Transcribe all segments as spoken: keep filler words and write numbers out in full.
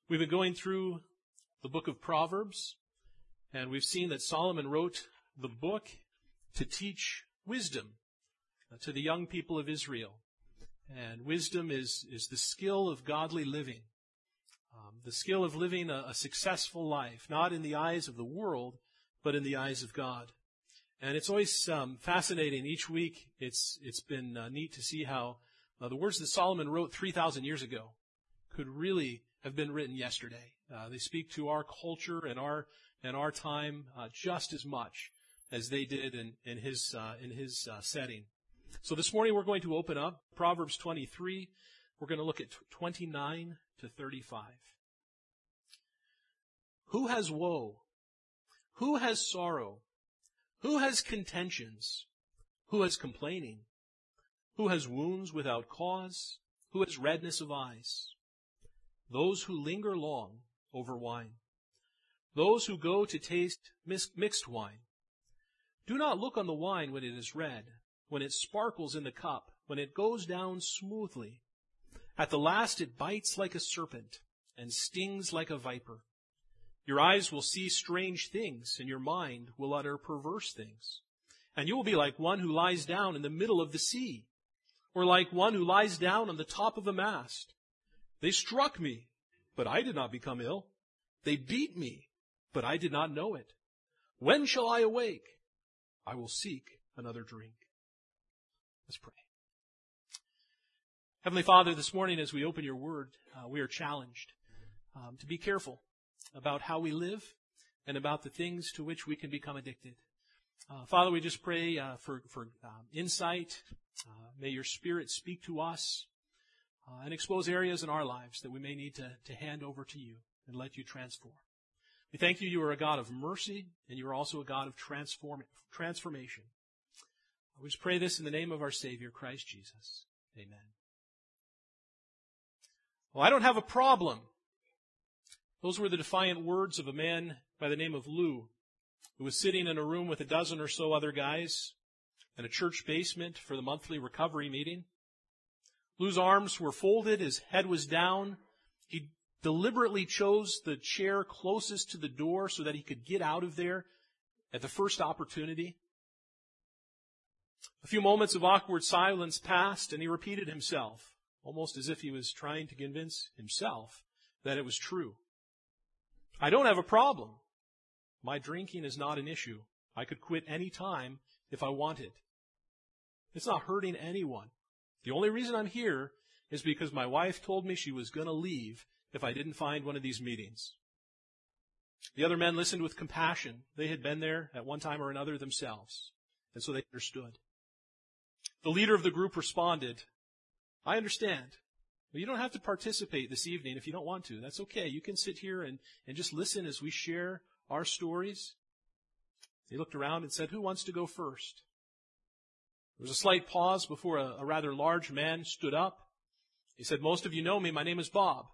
We've been going through the book of Proverbs, and we've seen that Solomon wrote the book to teach wisdom to the young people of Israel. And wisdom is, is the skill of godly living, um, the skill of living a, a successful life, not in the eyes of the world, but in the eyes of God. And it's always um, fascinating. Each week, it's it's been uh, neat to see how uh, the words that Solomon wrote three thousand years ago could really have been written yesterday. Uh, they speak to our culture and our and our time uh, just as much as they did in in his uh, in his uh, setting. So this morning we're going to open up Proverbs twenty-three. We're going to look at twenty-nine to thirty-five. Who has woe? Who has sorrow? Who has contentions? Who has complaining? Who has wounds without cause? Who has redness of eyes? Those who linger long over wine. Those who go to taste mixed wine. Do not look on the wine when it is red, when it sparkles in the cup, when it goes down smoothly. At the last it bites like a serpent and stings like a viper. Your eyes will see strange things, and your mind will utter perverse things. And you will be like one who lies down in the middle of the sea, or like one who lies down on the top of a mast. They struck me, but I did not become ill. They beat me, but I did not know it. When shall I awake? I will seek another drink. Let's pray. Heavenly Father, this morning as we open your word, uh, we are challenged um, to be careful about how we live and about the things to which we can become addicted. Uh, Father, we just pray uh, for, for um, insight. Uh, may your Spirit speak to us uh, and expose areas in our lives that we may need to, to hand over to you and let you transform. We thank you, you are a God of mercy, and you are also a God of transform, transformation. We just pray this in the name of our Savior, Christ Jesus. Amen. Well, I don't have a problem. Those were the defiant words of a man by the name of Lou, who was sitting in a room with a dozen or so other guys in a church basement for the monthly recovery meeting. Lou's arms were folded, his head was down. He deliberately chose the chair closest to the door so that he could get out of there at the first opportunity. A few moments of awkward silence passed, and he repeated himself, almost as if he was trying to convince himself that it was true. I don't have a problem. My drinking is not an issue. I could quit any time if I wanted. It's not hurting anyone. The only reason I'm here is because my wife told me she was going to leave if I didn't find one of these meetings. The other men listened with compassion. They had been there at one time or another themselves, and so they understood. The leader of the group responded, I understand. Well, you don't have to participate this evening if you don't want to. That's okay. You can sit here and, and just listen as we share our stories. He looked around and said, who wants to go first? There was a slight pause before a, a rather large man stood up. He said, most of you know me. My name is Bob.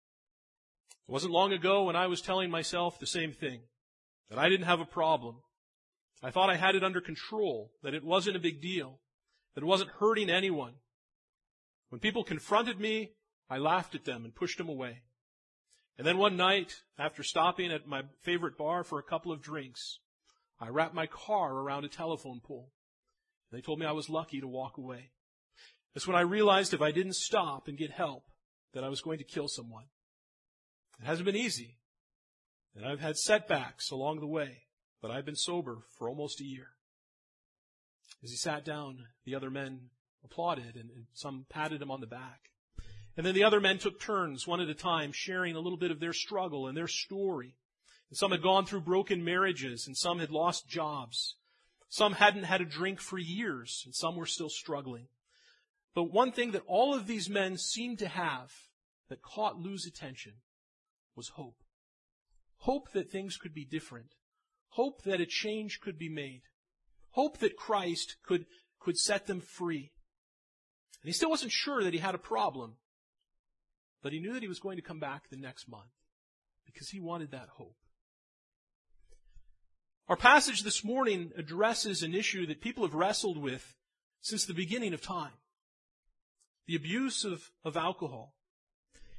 It wasn't long ago when I was telling myself the same thing, that I didn't have a problem. I thought I had it under control, that it wasn't a big deal, that it wasn't hurting anyone. When people confronted me, I laughed at them and pushed them away. And then one night, after stopping at my favorite bar for a couple of drinks, I wrapped my car around a telephone pole. They told me I was lucky to walk away. That's when I realized if I didn't stop and get help, that I was going to kill someone. It hasn't been easy, and I've had setbacks along the way, but I've been sober for almost a year. As he sat down, the other men applauded, and, and some patted him on the back. And then the other men took turns, one at a time, sharing a little bit of their struggle and their story. And some had gone through broken marriages, and some had lost jobs. Some hadn't had a drink for years, and some were still struggling. But one thing that all of these men seemed to have that caught Lou's attention was hope. Hope that things could be different. Hope that a change could be made. Hope that Christ could, could set them free. And he still wasn't sure that he had a problem, but he knew that he was going to come back the next month because he wanted that hope. Our passage this morning addresses an issue that people have wrestled with since the beginning of time. The abuse of, of alcohol.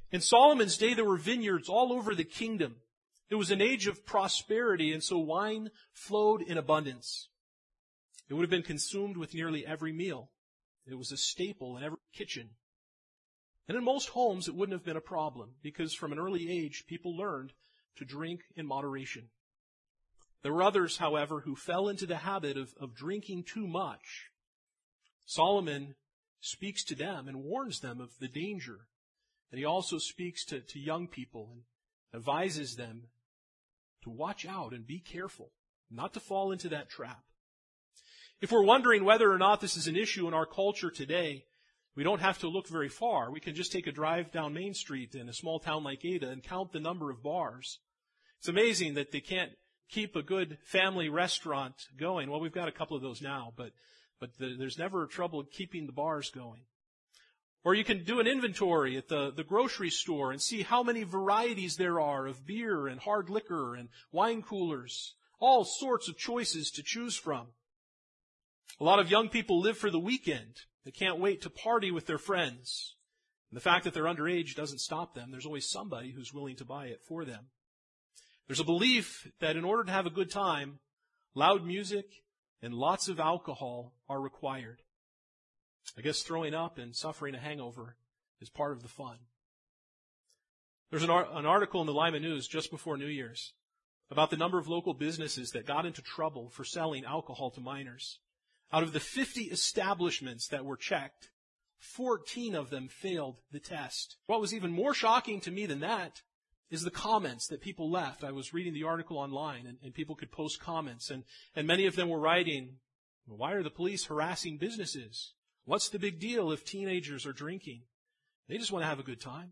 In Solomon's day, there were vineyards all over the kingdom. It was an age of prosperity, and so wine flowed in abundance. It would have been consumed with nearly every meal. It was a staple in every kitchen. And in most homes, it wouldn't have been a problem, because from an early age, people learned to drink in moderation. There were others, however, who fell into the habit of, of drinking too much. Solomon speaks to them and warns them of the danger. And he also speaks to, to young people and advises them to watch out and be careful, not to fall into that trap. If we're wondering whether or not this is an issue in our culture today, we don't have to look very far. We can just take a drive down Main Street in a small town like Ada and count the number of bars. It's amazing that they can't keep a good family restaurant going. Well, we've got a couple of those now, but but the, there's never trouble keeping the bars going. Or you can do an inventory at the, the grocery store and see how many varieties there are of beer and hard liquor and wine coolers, all sorts of choices to choose from. A lot of young people live for the weekend. They can't wait to party with their friends. And the fact that they're underage doesn't stop them. There's always somebody who's willing to buy it for them. There's a belief that in order to have a good time, loud music and lots of alcohol are required. I guess throwing up and suffering a hangover is part of the fun. There's an, ar- an article in the Lima News just before New Year's about the number of local businesses that got into trouble for selling alcohol to minors. Out of the fifty establishments that were checked, fourteen of them failed the test. What was even more shocking to me than that is the comments that people left. I was reading the article online, and, and people could post comments, and, and many of them were writing, why are the police harassing businesses? What's the big deal if teenagers are drinking? They just want to have a good time.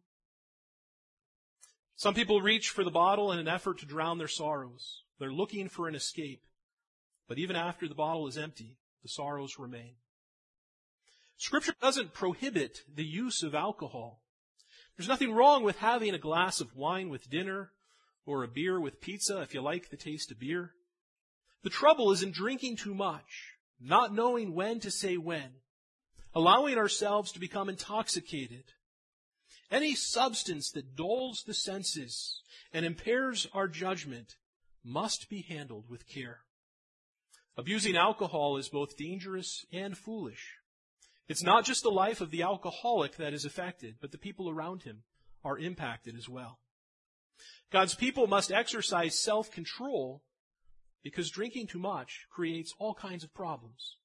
Some people reach for the bottle in an effort to drown their sorrows. They're looking for an escape. But even after the bottle is empty, the sorrows remain. Scripture doesn't prohibit the use of alcohol. There's nothing wrong with having a glass of wine with dinner or a beer with pizza if you like the taste of beer. The trouble is in drinking too much, not knowing when to say when, allowing ourselves to become intoxicated. Any substance that dulls the senses and impairs our judgment must be handled with care. Abusing alcohol is both dangerous and foolish. It's not just the life of the alcoholic that is affected, but the people around him are impacted as well. God's people must exercise self-control because drinking too much creates all kinds of problems.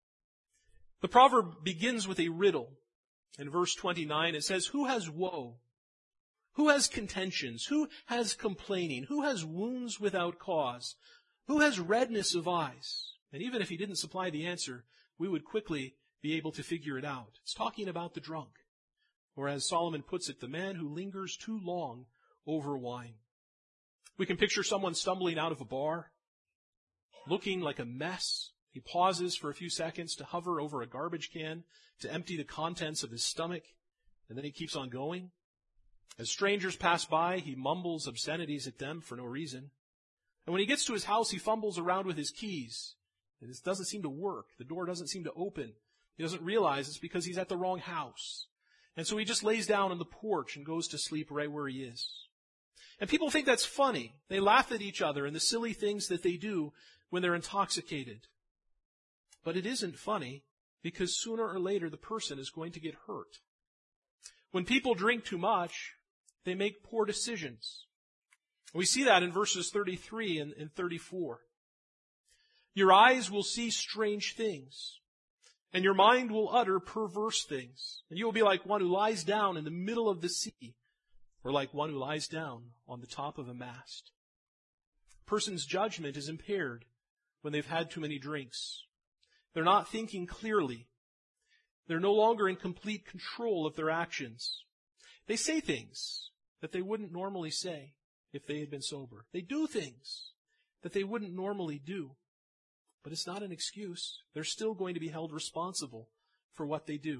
The proverb begins with a riddle. In verse twenty-nine, it says, "Who has woe? Who has contentions? Who has complaining? Who has wounds without cause? Who has redness of eyes?" And even if he didn't supply the answer, we would quickly be able to figure it out. It's talking about the drunk. Or as Solomon puts it, the man who lingers too long over wine. We can picture someone stumbling out of a bar, looking like a mess. He pauses for a few seconds to hover over a garbage can to empty the contents of his stomach, and then he keeps on going. As strangers pass by, he mumbles obscenities at them for no reason. And when he gets to his house, he fumbles around with his keys. And it doesn't seem to work. The door doesn't seem to open. He doesn't realize it's because he's at the wrong house. And so he just lays down on the porch and goes to sleep right where he is. And people think that's funny. They laugh at each other and the silly things that they do when they're intoxicated. But it isn't funny because sooner or later the person is going to get hurt. When people drink too much, they make poor decisions. We see that in verses thirty-three and, and thirty-four. Your eyes will see strange things, and your mind will utter perverse things. And you will be like one who lies down in the middle of the sea, or like one who lies down on the top of a mast. A person's judgment is impaired when they've had too many drinks. They're not thinking clearly. They're no longer in complete control of their actions. They say things that they wouldn't normally say if they had been sober. They do things that they wouldn't normally do. But it's not an excuse. They're still going to be held responsible for what they do.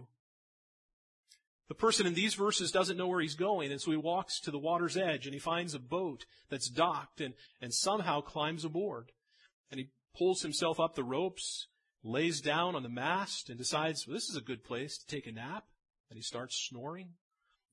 The person in these verses doesn't know where he's going, and so he walks to the water's edge, and he finds a boat that's docked and, and somehow climbs aboard. And he pulls himself up the ropes, lays down on the mast, and decides, well, this is a good place to take a nap. And he starts snoring.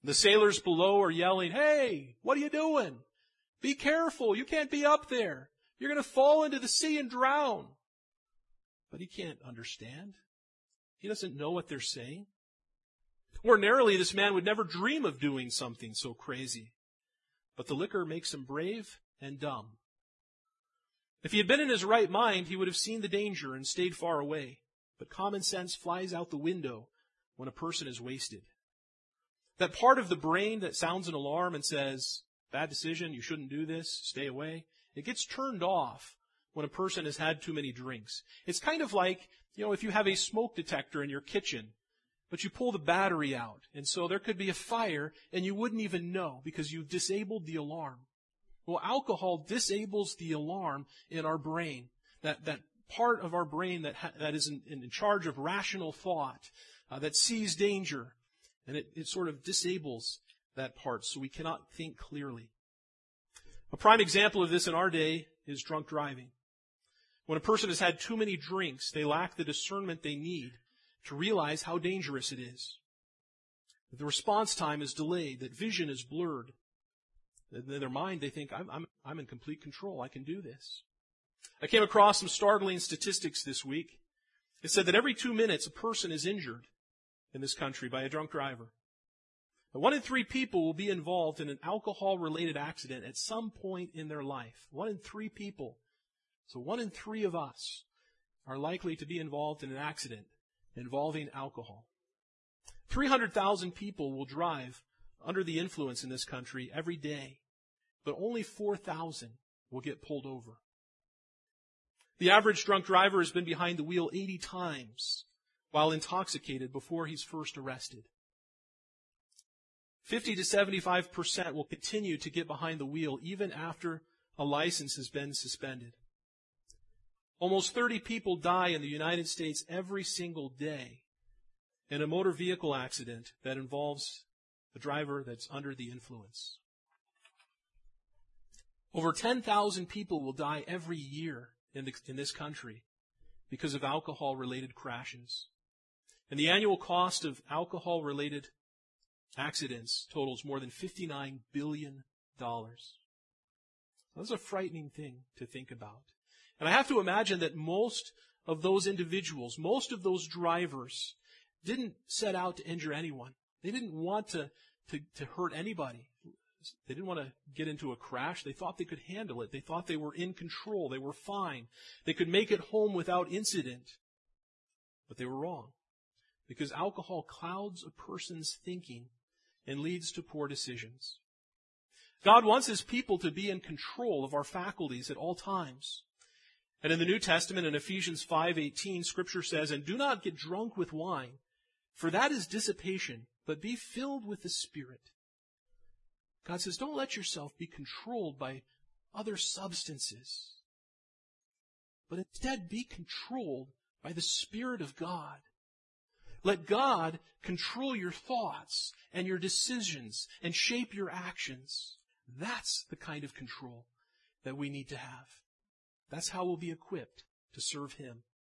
The sailors below are yelling, "Hey, what are you doing? Be careful. You can't be up there. You're going to fall into the sea and drown." But he can't understand. He doesn't know what they're saying. Ordinarily, this man would never dream of doing something so crazy. But the liquor makes him brave and dumb. If he had been in his right mind, he would have seen the danger and stayed far away. But common sense flies out the window when a person is wasted. That part of the brain that sounds an alarm and says, "Bad decision, you shouldn't do this, stay away," it gets turned off when a person has had too many drinks. It's kind of like, you know, if you have a smoke detector in your kitchen, but you pull the battery out, and so there could be a fire, and you wouldn't even know because you've disabled the alarm. Well, alcohol disables the alarm in our brain, that, that part of our brain that, ha- that is in, in charge of rational thought, uh, that sees danger, and it, it sort of disables that part, so we cannot think clearly. A prime example of this in our day is drunk driving. When a person has had too many drinks, they lack the discernment they need to realize how dangerous it is. That the response time is delayed, that vision is blurred. In their mind, they think, I'm, I'm, I'm in complete control. I can do this. I came across some startling statistics this week. It said that every two minutes, a person is injured in this country by a drunk driver. Now, one in three people will be involved in an alcohol-related accident at some point in their life. One in three people. So one in three of us are likely to be involved in an accident involving alcohol. three hundred thousand people will drive under the influence in this country every day, but only four thousand will get pulled over. The average drunk driver has been behind the wheel eighty times while intoxicated before he's first arrested. fifty to seventy-five percent will continue to get behind the wheel even after a license has been suspended. Almost thirty people die in the United States every single day in a motor vehicle accident that involves a driver that's under the influence. Over ten thousand people will die every year in, the, in this country because of alcohol-related crashes. And the annual cost of alcohol-related accidents totals more than fifty-nine billion dollars. That's a frightening thing to think about. And I have to imagine that most of those individuals, most of those drivers, didn't set out to injure anyone. They didn't want to, to, to hurt anybody. They didn't want to get into a crash. They thought they could handle it. They thought they were in control. They were fine. They could make it home without incident. But they were wrong. Because alcohol clouds a person's thinking and leads to poor decisions. God wants His people to be in control of our faculties at all times. And in the New Testament, in Ephesians five eighteen, Scripture says, "And do not get drunk with wine, for that is dissipation, but be filled with the Spirit." God says, don't let yourself be controlled by other substances, but instead be controlled by the Spirit of God. Let God control your thoughts and your decisions and shape your actions. That's the kind of control that we need to have. That's how we'll be equipped to serve Him.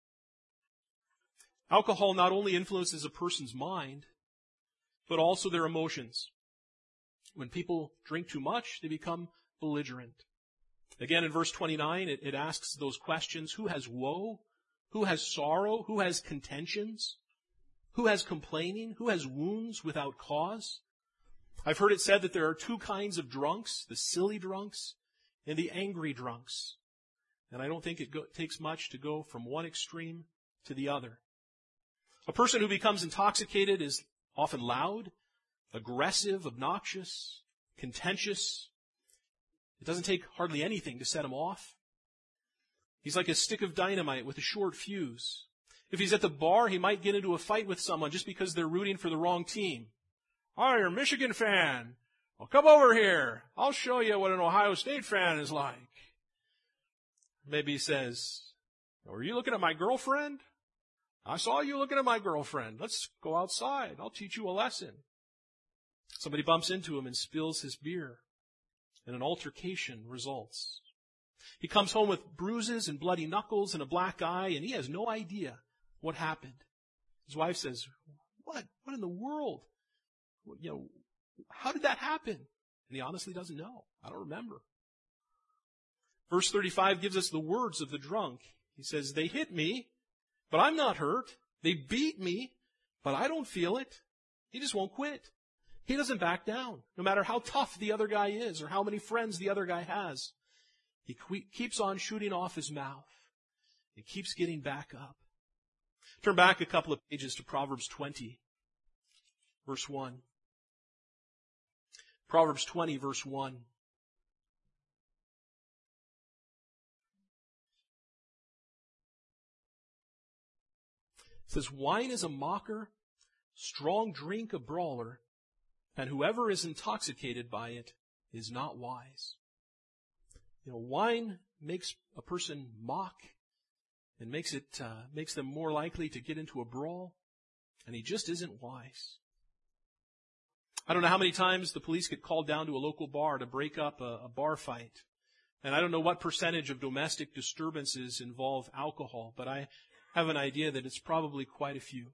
Alcohol not only influences a person's mind, but also their emotions. When people drink too much, they become belligerent. Again, in verse twenty-nine, it, it asks those questions: who has woe? Who has sorrow? Who has contentions? Who has complaining? Who has wounds without cause? I've heard it said that there are two kinds of drunks, the silly drunks and the angry drunks. And I don't think it go, takes much to go from one extreme to the other. A person who becomes intoxicated is often loud, aggressive, obnoxious, contentious. It doesn't take hardly anything to set him off. He's like a stick of dynamite with a short fuse. If he's at the bar, he might get into a fight with someone just because they're rooting for the wrong team. "Oh, you're a Michigan fan. Well, come over here. I'll show you what an Ohio State fan is like." Maybe he says, "Were you looking at my girlfriend? I saw you looking at my girlfriend. Let's go outside. I'll teach you a lesson." Somebody bumps into him and spills his beer, and an altercation results. He comes home with bruises and bloody knuckles and a black eye, and he has no idea what happened. His wife says, What? What in the world? You know, How did that happen? And he honestly doesn't know. I don't remember. Verse thirty-five gives us the words of the drunk. He says, they hit me, but I'm not hurt. They beat me, but I don't feel it. He just won't quit. He doesn't back down, no matter how tough the other guy is or how many friends the other guy has. He que- keeps on shooting off his mouth. He keeps getting back up. Turn back a couple of pages to Proverbs twenty, verse one. Proverbs twenty, verse one. It says, wine is a mocker, strong drink a brawler, and whoever is intoxicated by it is not wise. You know, wine makes a person mock and makes it uh, makes them more likely to get into a brawl, and he just isn't wise. I don't know how many times the police get called down to a local bar to break up a, a bar fight, and I don't know what percentage of domestic disturbances involve alcohol, but I have an idea that it's probably quite a few.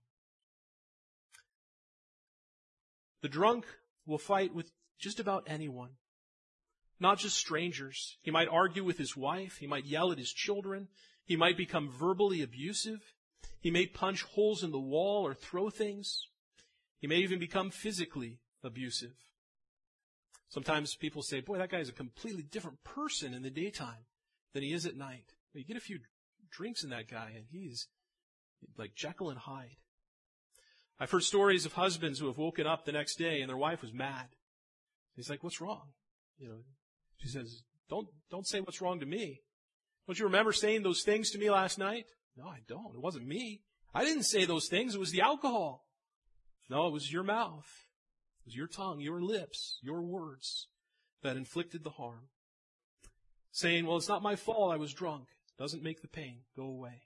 The drunk will fight with just about anyone, not just strangers. He might argue with his wife. He might yell at his children. He might become verbally abusive. He may punch holes in the wall or throw things. He may even become physically abusive. Sometimes people say, boy, that guy is a completely different person in the daytime than he is at night. You get a few drinks in that guy and he's like Jekyll and Hyde. I've heard stories of husbands who have woken up the next day and their wife was mad. He's like, what's wrong? You know, she says, don't, don't say what's wrong to me. Don't you remember saying those things to me last night? No, I don't. It wasn't me. I didn't say those things. It was the alcohol. No, it was your mouth. It was your tongue, your lips, your words that inflicted the harm. Saying, well, it's not my fault. I was drunk. Doesn't make the pain go away.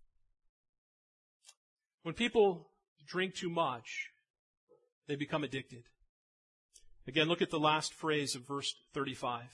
When people drink too much, they become addicted. Again, look at the last phrase of verse thirty-five.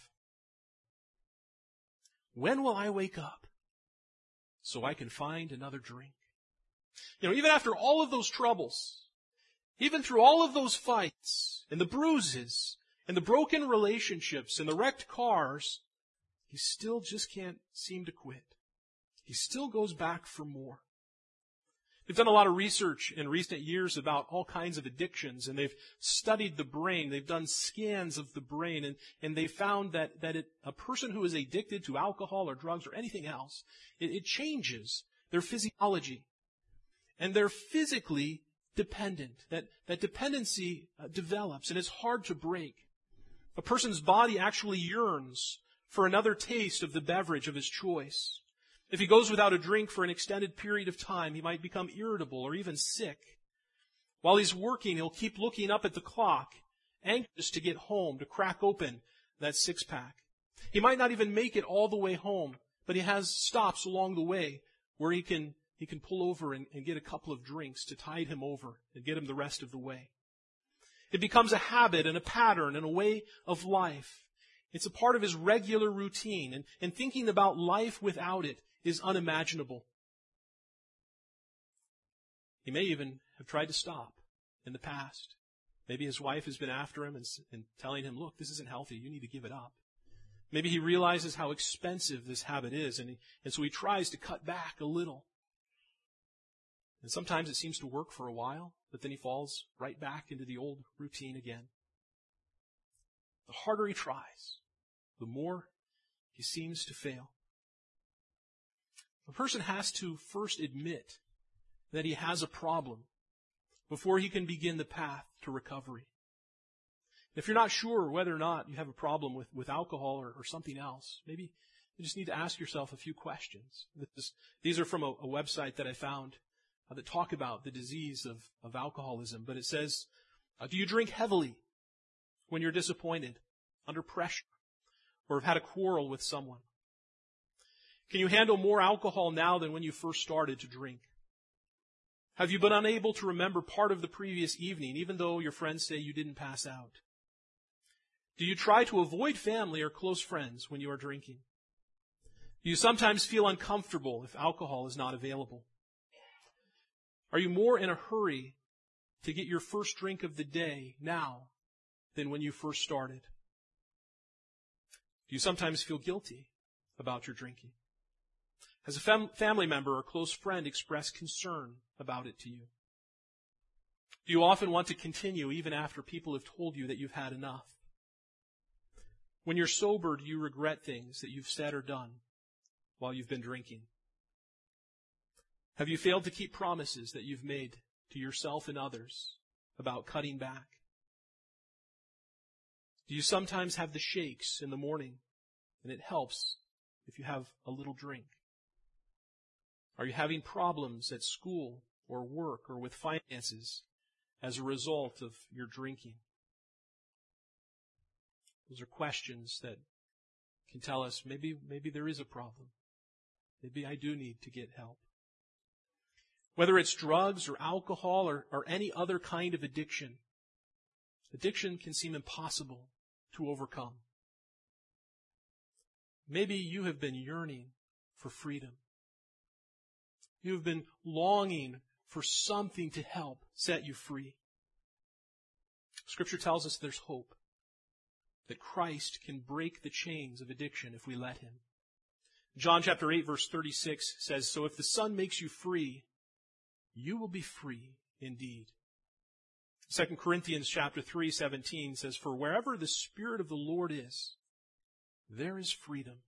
When will I wake up so I can find another drink? You know, even after all of those troubles, even through all of those fights and the bruises and the broken relationships and the wrecked cars, he still just can't seem to quit. He still goes back for more. They've done a lot of research in recent years about all kinds of addictions, and they've studied the brain. They've done scans of the brain, and, and they found that, that it, a person who is addicted to alcohol or drugs or anything else, it, it changes their physiology. And they're physically dependent. That, that dependency uh, develops, and it's hard to break. A person's body actually yearns for another taste of the beverage of his choice. If he goes without a drink for an extended period of time, he might become irritable or even sick. While he's working, he'll keep looking up at the clock, anxious to get home, to crack open that six-pack. He might not even make it all the way home, but he has stops along the way where he can he can pull over and, and get a couple of drinks to tide him over and get him the rest of the way. It becomes a habit and a pattern and a way of life. It's a part of his regular routine, and, and thinking about life without it is unimaginable. He may even have tried to stop in the past. Maybe his wife has been after him and, and telling him, look, this isn't healthy. You need to give it up. Maybe he realizes how expensive this habit is, and, he, and so he tries to cut back a little. And sometimes it seems to work for a while, but then he falls right back into the old routine again. The harder he tries, the more he seems to fail. A person has to first admit that he has a problem before he can begin the path to recovery. If you're not sure whether or not you have a problem with, with alcohol or, or something else, maybe you just need to ask yourself a few questions. This, these are from a, a website that I found uh, that talk about the disease of, of alcoholism. But it says, uh, do you drink heavily when you're disappointed, under pressure, or have had a quarrel with someone? Can you handle more alcohol now than when you first started to drink? Have you been unable to remember part of the previous evening, even though your friends say you didn't pass out? Do you try to avoid family or close friends when you are drinking? Do you sometimes feel uncomfortable if alcohol is not available? Are you more in a hurry to get your first drink of the day now than when you first started? Do you sometimes feel guilty about your drinking? Has a fam- family member or close friend expressed concern about it to you? Do you often want to continue even after people have told you that you've had enough? When you're sober, do you regret things that you've said or done while you've been drinking? Have you failed to keep promises that you've made to yourself and others about cutting back? Do you sometimes have the shakes in the morning, and it helps if you have a little drink? Are you having problems at school or work or with finances as a result of your drinking? Those are questions that can tell us maybe, maybe there is a problem. Maybe I do need to get help. Whether it's drugs or alcohol or, or any other kind of addiction, addiction can seem impossible to overcome. Maybe you have been yearning for freedom. You have been longing for something to help set you free. Scripture tells us there's hope, that Christ can break the chains of addiction if we let Him. John chapter eight verse thirty-six says, "So if the Son makes you free, you will be free indeed." Second Corinthians chapter three seventeen says, "For wherever the Spirit of the Lord is, there is freedom."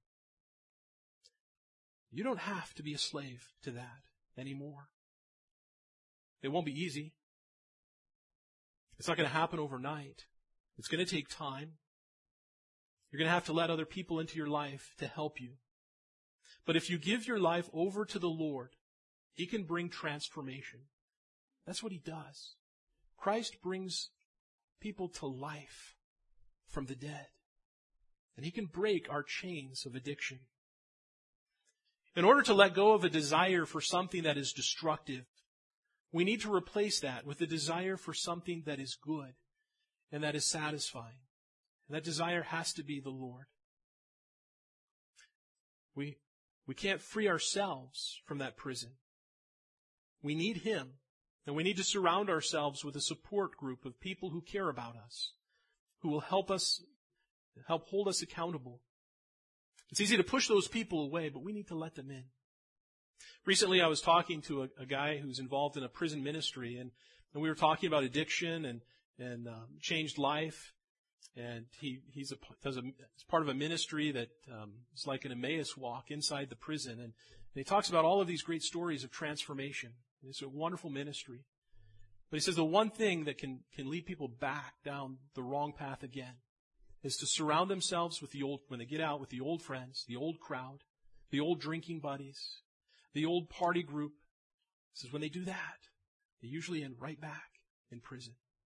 You don't have to be a slave to that anymore. It won't be easy. It's not going to happen overnight. It's going to take time. You're going to have to let other people into your life to help you. But if you give your life over to the Lord, He can bring transformation. That's what He does. Christ brings people to life from the dead. And He can break our chains of addiction. In order to let go of a desire for something that is destructive, we need to replace that with a desire for something that is good and that is satisfying. And that desire has to be the Lord. We, we can't free ourselves from that prison. We need Him, and we need to surround ourselves with a support group of people who care about us, who will help us, help hold us accountable. It's easy to push those people away, but we need to let them in. Recently, I was talking to a, a guy who's involved in a prison ministry, and, and we were talking about addiction and, and um, changed life. And he, he's a, does a, he's part of a ministry that um, is like an Emmaus walk inside the prison. And, and he talks about all of these great stories of transformation. It's a wonderful ministry. But he says the one thing that can, can lead people back down the wrong path again is to surround themselves with the old, when they get out, with the old friends, the old crowd, the old drinking buddies, the old party group. He says when they do that, they usually end right back in prison.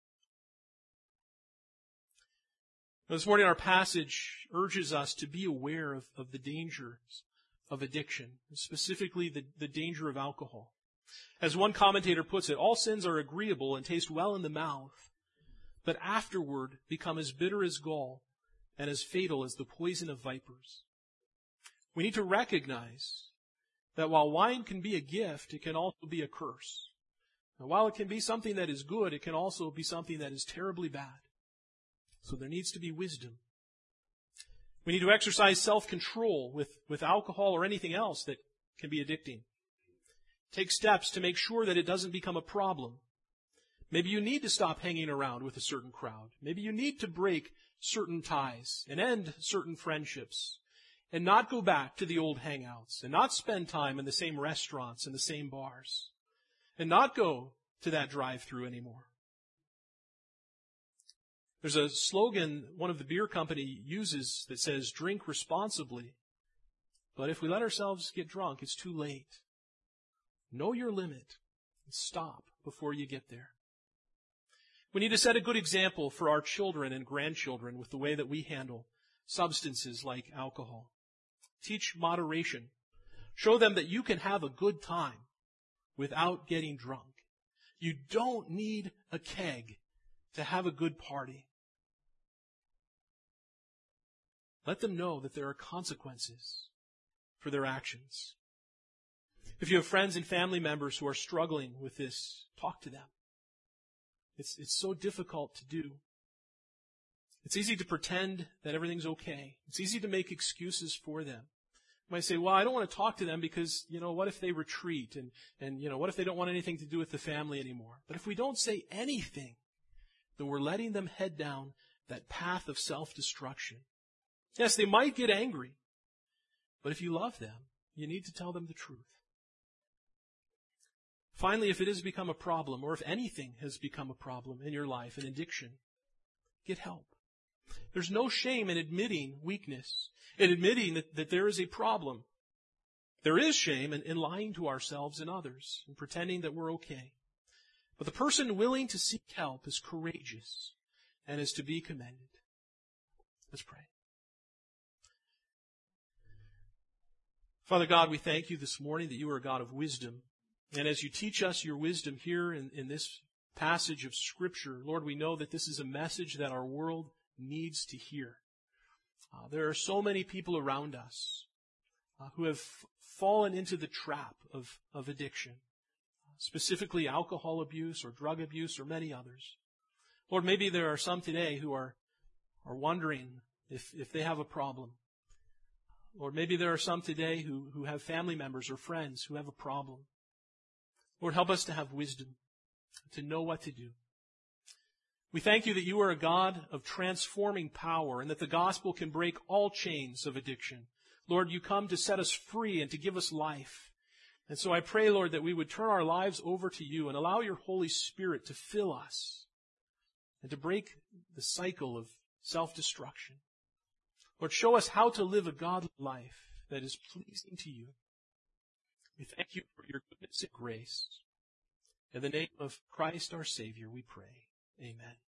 Now, this morning our passage urges us to be aware of, of the dangers of addiction, specifically the, the danger of alcohol. As one commentator puts it, all sins are agreeable and taste well in the mouth, but afterward become as bitter as gall and as fatal as the poison of vipers. We need to recognize that while wine can be a gift, it can also be a curse. Now, while it can be something that is good, it can also be something that is terribly bad. So there needs to be wisdom. We need to exercise self-control with, with alcohol or anything else that can be addicting. Take steps to make sure that it doesn't become a problem. Maybe you need to stop hanging around with a certain crowd. Maybe you need to break certain ties and end certain friendships and not go back to the old hangouts and not spend time in the same restaurants and the same bars and not go to that drive-thru anymore. There's a slogan one of the beer company uses that says, "Drink responsibly." But if we let ourselves get drunk, it's too late. Know your limit and stop before you get there. We need to set a good example for our children and grandchildren with the way that we handle substances like alcohol. Teach moderation. Show them that you can have a good time without getting drunk. You don't need a keg to have a good party. Let them know that there are consequences for their actions. If you have friends and family members who are struggling with this, talk to them. It's, it's so difficult to do. It's easy to pretend that everything's okay. It's easy to make excuses for them. You might say, well, I don't want to talk to them because, you know, what if they retreat? And, and, you know, what if they don't want anything to do with the family anymore? But if we don't say anything, then we're letting them head down that path of self-destruction. Yes, they might get angry, but if you love them, you need to tell them the truth. Finally, if it has become a problem, or if anything has become a problem in your life, an addiction, get help. There's no shame in admitting weakness, in admitting that, that there is a problem. There is shame in, in lying to ourselves and others, and pretending that we're okay. But the person willing to seek help is courageous and is to be commended. Let's pray. Father God, we thank you this morning that you are a God of wisdom. And as you teach us your wisdom here in, in this passage of Scripture, Lord, we know that this is a message that our world needs to hear. Uh, there are so many people around us uh, who have f- fallen into the trap of, of addiction, specifically alcohol abuse or drug abuse or many others. Lord, maybe there are some today who are, are wondering if, if they have a problem. Lord, maybe there are some today who, who have family members or friends who have a problem. Lord, help us to have wisdom, to know what to do. We thank you that you are a God of transforming power and that the gospel can break all chains of addiction. Lord, you come to set us free and to give us life. And so I pray, Lord, that we would turn our lives over to you and allow your Holy Spirit to fill us and to break the cycle of self-destruction. Lord, show us how to live a godly life that is pleasing to you. We thank you for your goodness and grace. In the name of Christ our Savior, we pray. Amen.